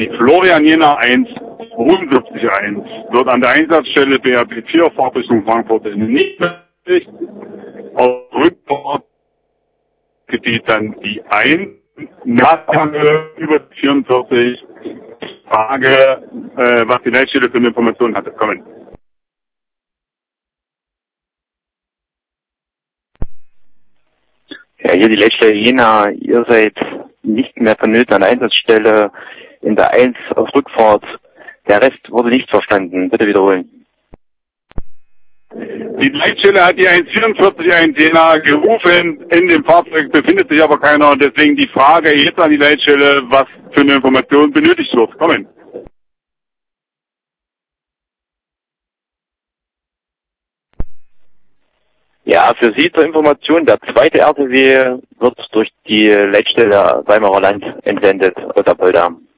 Die Florian Jena 1, 52.1 wird an der Einsatzstelle BRB 4 Fahrtrichtung Frankfurt nicht möglich. Auf Rückfahrtgebiet dann die 1, Nachfrage über 44, Frage, was die Leitstelle für eine Information hatte. Kommen. Ja, hier die Leitstelle Jena, ihr seid nicht mehr vonnöten an der Einsatzstelle in der 1 auf Rückfahrt. Der Rest wurde nicht verstanden. Bitte wiederholen. Die Leitstelle hat die 144 Jena gerufen, in dem Fahrzeug befindet sich aber keiner, deswegen die Frage jetzt an die Leitstelle, was für eine Information benötigt wird. Kommen. Ja, für Sie zur Information, der zweite RTW wird durch die Leitstelle Weimarer Land entsendet aus Apolda.